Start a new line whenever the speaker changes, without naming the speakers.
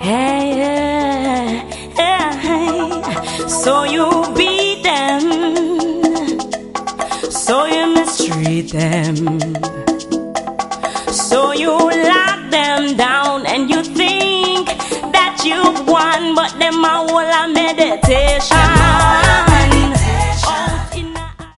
Hey, so you beat them, so you mistreat them, so you lock them down, and you think that you've won, but them a whole a meditation.